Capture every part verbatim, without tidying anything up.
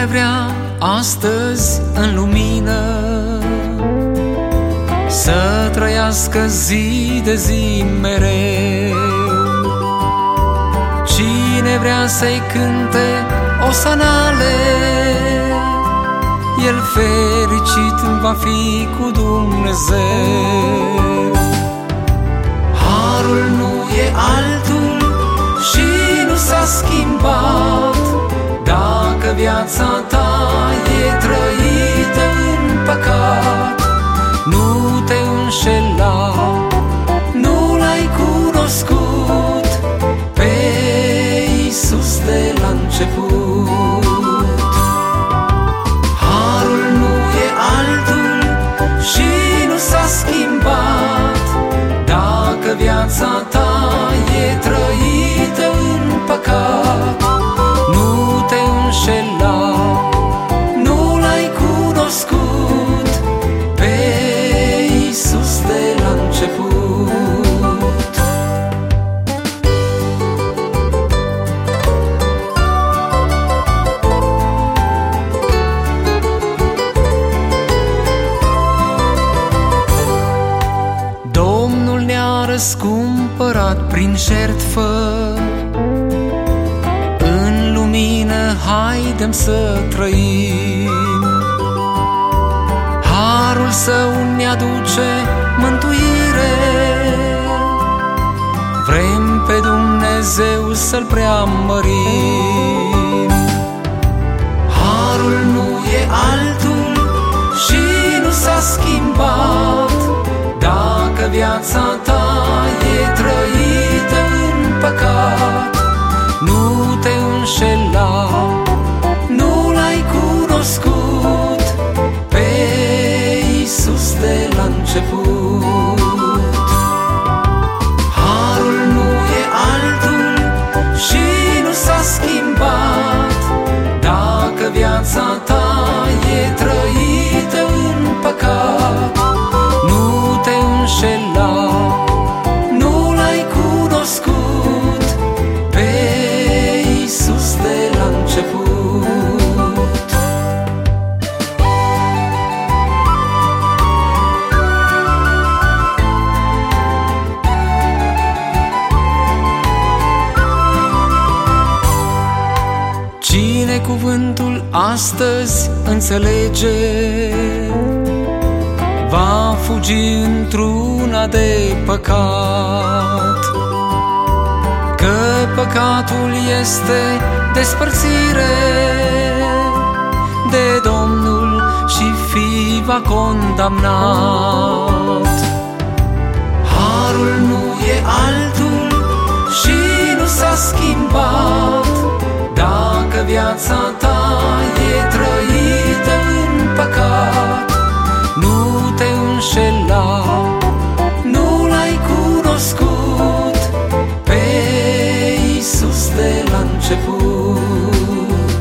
Cine vrea astăzi în lumină să trăiască zi de zi mereu, cine vrea să-i cânte osanale, el fericit va fi cu Dumnezeu. Harul nu e altul și nu s-a schimbat. Dacă viața ta e trăită în păcat, nu te înșela, nu l-ai cunoscut pe Iisus de la început. Harul nu e altul și nu s-a schimbat. Dacă viața ta e trăită în păcat, nu te înșela, nu l-ai cunoscut pe Iisus de la început. Domnul ne-a răscumpărat prin jertfă, în lumină haidem să trăim. Harul Său ne aduce mântuire, vrem pe Dumnezeu să-L preamărim. Harul nu e altul și nu s-a schimbat. Dacă viața ta e trăită în păcat, nu te înșela, nu l-ai cunoscut pe Iisus de la început. Harul nu e altul și nu s-a schimbat. Dacă viața ta e trăită în păcat, nu te înșela, nu l-ai cunoscut pe Iisus de la început. Cine cuvântul astăzi înțelege, va fugi într-una de păcat, că păcatul este despărțire de Domnul și fi va condamnat. Harul nu e altul și nu s-a schimbat. Dacă viața ta e trăită în păcat, nu te înșela, nu l-ai cunoscut pe Iisus de la început.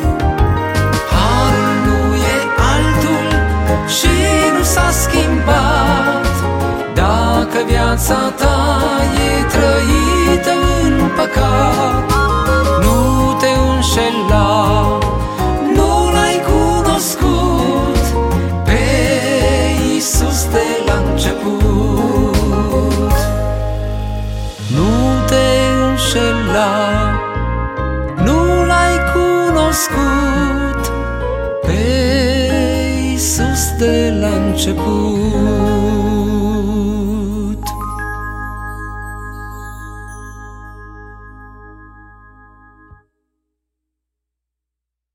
Harul nu e altul și nu s-a schimbat. Dacă viața ta e trăită în păcat, nu te înșela, nu l-ai cunoscut pe Iisus de la început. Nu te înșela, nu l-ai cunoscut pe Iisus de la început.